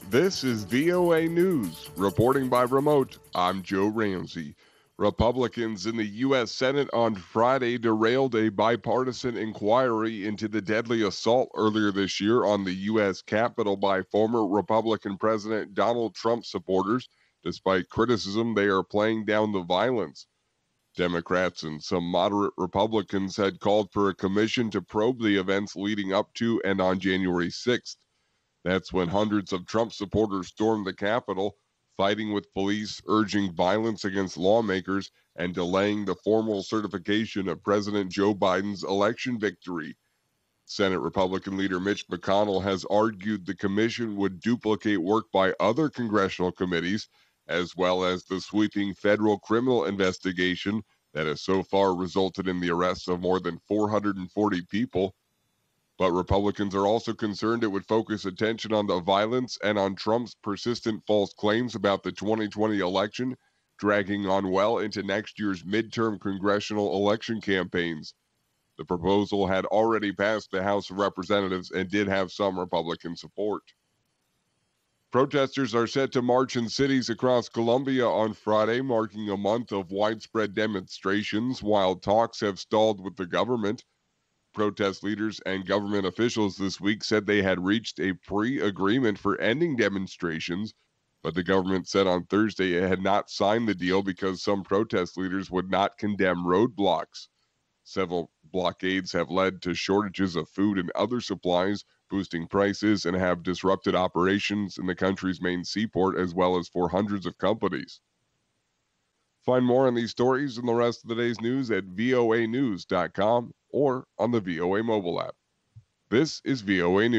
This is VOA News. Reporting by remote, I'm Joe Ramsey. Republicans in the U.S. Senate on Friday derailed a bipartisan inquiry into the deadly assault earlier this year on the U.S. Capitol by former Republican President Donald Trump supporters, despite criticism they are playing down the violence. Democrats and some moderate Republicans had called for a commission to probe the events leading up to and on January 6th. That's when hundreds of Trump supporters stormed the Capitol, fighting with police, urging violence against lawmakers, and delaying the formal certification of President Joe Biden's election victory. Senate Republican leader Mitch McConnell has argued the commission would duplicate work by other congressional committees, as well as the sweeping federal criminal investigation that has so far resulted in the arrests of more than 440 people. But Republicans are also concerned it would focus attention on the violence and on Trump's persistent false claims about the 2020 election, dragging on well into next year's midterm congressional election campaigns. The proposal had already passed the House of Representatives and did have some Republican support. Protesters are set to march in cities across Colombia on Friday, marking a month of widespread demonstrations while talks have stalled with the government. Protest leaders and government officials this week said they had reached a pre-agreement for ending demonstrations, but the government said on Thursday it had not signed the deal because some protest leaders would not condemn roadblocks. Several blockades have led to shortages of food and other supplies, boosting prices, and have disrupted operations in the country's main seaport as well as for hundreds of companies. Find more on these stories and the rest of the day's news at voanews.com or on the VOA mobile app. This is VOA News.